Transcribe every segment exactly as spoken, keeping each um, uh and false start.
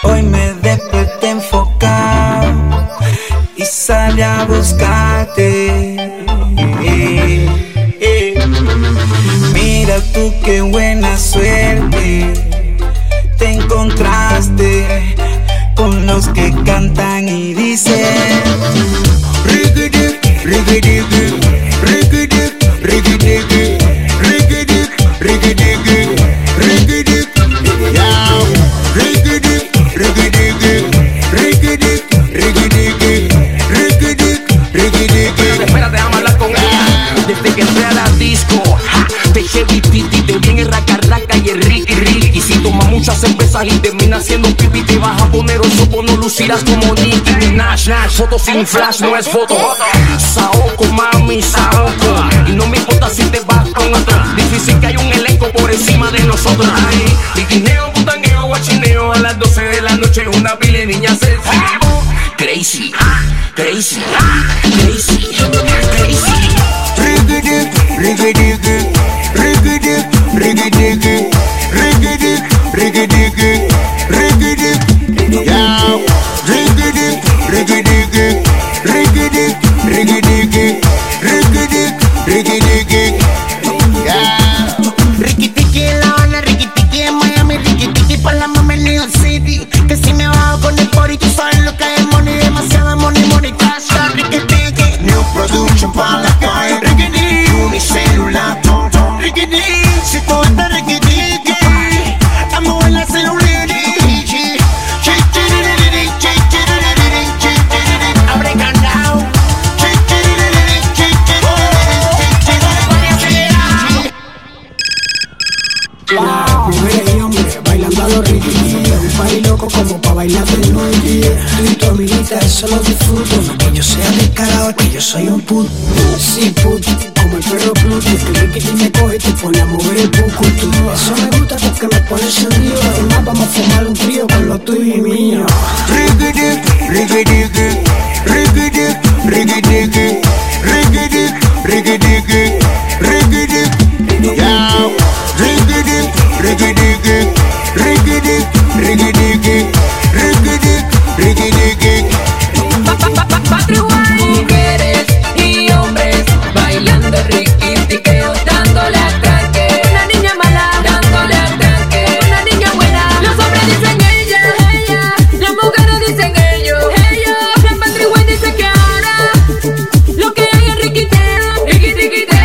Hoy me desperté enfocado y salí a buscarte. Eh, eh. Mira tú qué buena suerte, te encontraste con los que cantan y dicen Riggedy, riggedy, riggedy, riggedy, riggedy, riggedy, riggedy, yeah. Riggedy, riggedy, riggedy, riggedy, riggedy, riggedy. Espérate, déjame hablar con ella. Desde que entré a la disco, ja, te eché bititi, te vi en el raca raca y el ricky ricky. Si tomas muchas cervezas y terminas siendo pipi, te vas a poner oso, no lucirás como Nicki Minaj. Foto sin flash no es foto. Saoco, mami, saoco. Y no me importa si te vas con otro. Difícil que hay un elenco por encima de nosotros. Ay, piquineo, putaneo, guachineo. A las doce de la noche una pila de niñas selfie. Crazy, crazy, crazy, crazy. Riggedy, riggedy, riggedy, riggedy, riggedy, riggedy, riggedy, yeah. Riggedy, riggedy, riggedy, riggedy, riggedy, riggedy, yeah. Ricky Tiki en La Habana, Ricky Tiki en Miami, Ricky Tiki pa' la mama en New York City. Que si me bajo con el body, tú sabes lo que es money, demasiada money, money, cash. Ricky Tiki, new production pa' la calle. Ricky Tiki, unicelular, tom, tom. Ricky Tiki, si tú estás Ricky Tiki, estamos en la celulita. Mujeres y hombres bailando a los Ricky, un party loco como pa' bailar de noche. Tú y tu amiguita eso lo disfruto, no que yo sea descarado, que yo soy un puto. Sí, puto, como el perro Pluto. Tu Ricky me coge y te pone a mover el buco. Eso me gusta porque me pone encendido. Además vamos a fumar un trío con lo tuyo y mío. Riggedy, riggedy, riggedy, riggedy, riggedy, riggedy, riggedy, yeah. Riggedy, riggedy, riggedy, riggedy, riggedy, riggedy. Mujeres y hombres bailando Ricky Tiqueo, dándole atraque. Una niña mala, dándole atraque. Una niña buena, los hombres dicen ella, ella. Las mujeres dicen ellos, ellos. La Patrick White dice que ahora lo que hay es Ricky Tiqueo, Ricky Tiqueo.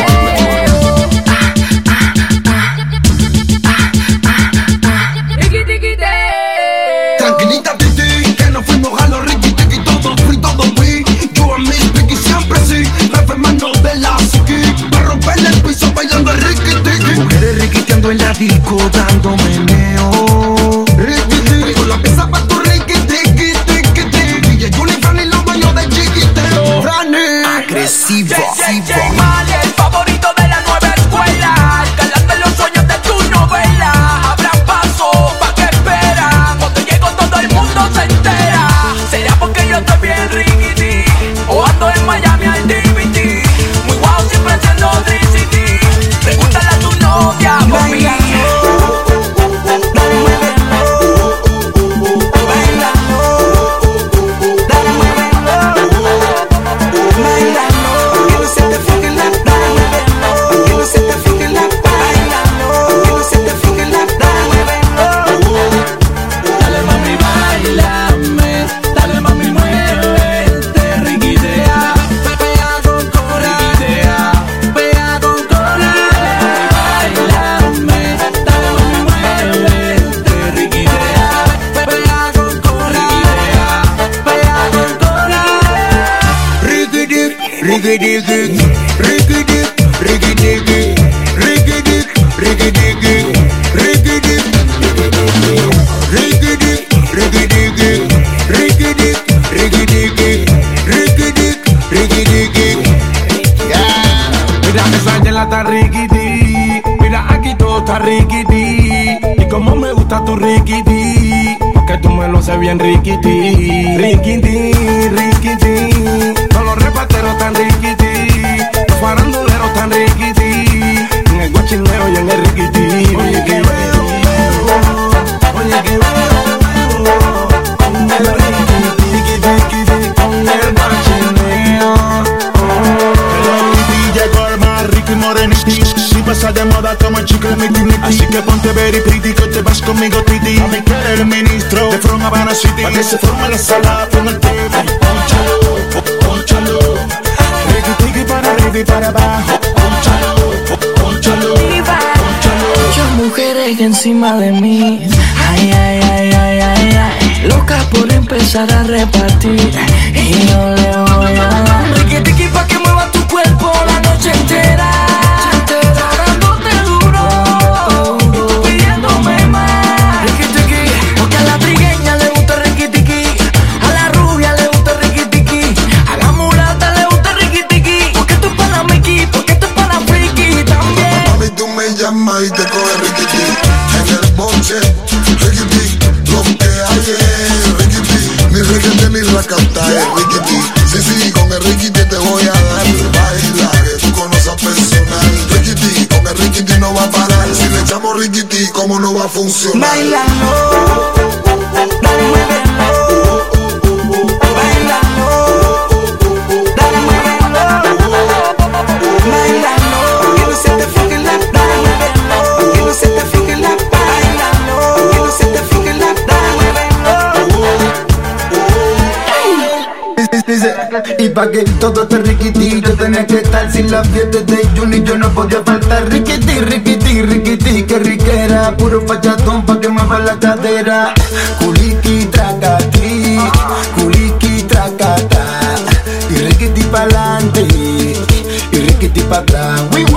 Tranquilita, Titi, que nos fuimos a los Ricky Tiki, todo free, todo free. Yo a mis Ricky siempre sí, enfermando de la psiqui, para romperle el piso bailando el Ricky Tiki. Mujeres riquiteando en la disco, dando meneo. Ricky Tiki, con la pieza pa' tu Ricky Tiki, Tiki Tiki. Y el Unifran y los baños de chiquitero. Franny, Agresivo, El favorito de la nueva escuela, calando los sueños de tu novela. Abran paso, pa' que esperan. Cuando llego todo el mundo se entera. ¿Será porque yo estoy bien riquiti? O ando en Miami al D V D. Muy guau, siempre siendo D C D. Pregúntale a tu novia, mami. Riggedy, riggedy, riggedy, riggedy, riggedy, riggedy, riggedy, riggedy, riggedy, riggedy, riggedy, riggedy, yeah. mira esa la está riquiti, mira aquí todo está riquiti. Y como me gusta tu riquiti, porque tú me lo haces bien riquiti. Riquiti, riquiti, todos los reparteros tan riquiti, los faranduleros tan riquiti, en el guachineo y en el riquiti. Oye que veo, oye que veo, moreniti. Si pasa de moda como el chicle miti miti. Así que ponte very pretty que te vas conmigo titi. A mi cara el ministro de From Havana City. Pa' que se forme la sala con el T V. Pónchalo, pónchalo. Riqui tiqui para arriba y para abajo. Pónchalo, pónchalo, pónchalo. Muchas mujeres encima de mí. Ay, ay, ay, ay, ay, ay. Locas por empezar a repartir. Y no le voy a dar. Riqui tiqui pa' que mueva tu cuerpo la noche entera. Dándote duro y tú pidiéndome más. Riqui tiqui, porque a la trigueña le gusta riqui tiqui. A la rubia le gusta riqui tiqui. A la mulata le gusta riqui tiqui. Porque esto es para la Mickey, porque esto es para la friki también. Mami, tú me llamas y te coge riqui tiqui. En el bonche, riqui tiqui. Lo que hay es riqui tiqui. Ni requete ni racata es riqui tiqui. Sí, sí, con el riqui tiqui te voy a dar. Baila, que tú conoces personal. Riqui tiqui, con el riqui tiqui no va a parar. Si le echamos riqui tiqui, ¿cómo no va a funcionar? Bailalo, dale, muévelo. Bailalo, dale, muévelo. Bailalo, que no se te fique la. Dale, muévelo, que no se te fique la. Bailalo, que no se te fique la. Dale, muévelo. Y pa' que todo este riquití yo tenía que estar. Sin las fiestas de Juni yo no podía faltar. Riquití, riquití, riquití, que riquera. Puro fachatón pa' que mueva la cadera. Culiki, tracatí, culiki, tracatá. Y riquití pa'lante, y riquití pa' atrás.